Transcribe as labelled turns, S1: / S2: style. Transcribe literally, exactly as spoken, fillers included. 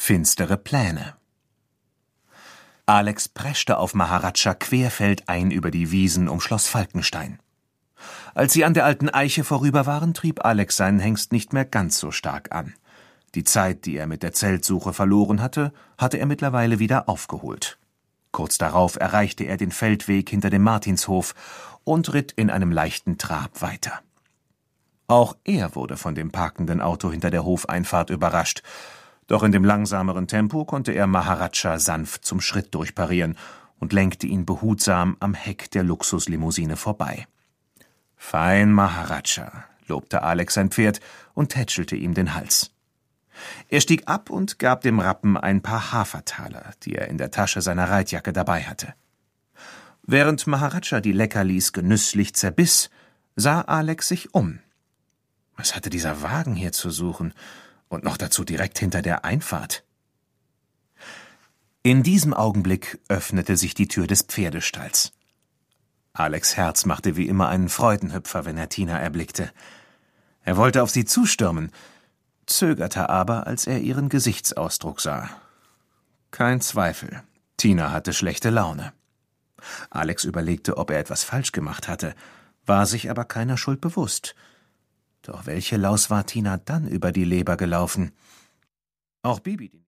S1: finstere Pläne. Alex preschte auf Maharaja querfeldein über die Wiesen um Schloss Falkenstein. Als sie an der alten Eiche vorüber waren, trieb Alex seinen Hengst nicht mehr ganz so stark an. Die Zeit, die er mit der Zeltsuche verloren hatte, hatte er mittlerweile wieder aufgeholt. Kurz darauf erreichte er den Feldweg hinter dem Martinshof und ritt in einem leichten Trab weiter. Auch er wurde von dem parkenden Auto hinter der Hofeinfahrt überrascht, doch in dem langsameren Tempo konnte er Maharaja sanft zum Schritt durchparieren und lenkte ihn behutsam am Heck der Luxuslimousine vorbei. »Fein, Maharaja«, lobte Alex sein Pferd und tätschelte ihm den Hals. Er stieg ab und gab dem Rappen ein paar Hafertaler, die er in der Tasche seiner Reitjacke dabei hatte. Während Maharaja die Leckerlis genüsslich zerbiss, sah Alex sich um. Was hatte dieser Wagen hier zu suchen? Und noch dazu direkt hinter der Einfahrt. In diesem Augenblick öffnete sich die Tür des Pferdestalls. Alex' Herz machte wie immer einen Freudenhüpfer, wenn er Tina erblickte. Er wollte auf sie zustürmen, zögerte aber, als er ihren Gesichtsausdruck sah. Kein Zweifel, Tina hatte schlechte Laune. Alex überlegte, ob er etwas falsch gemacht hatte, war sich aber keiner Schuld bewusst. Doch welche Laus war Tina dann über die Leber gelaufen? Auch Bibi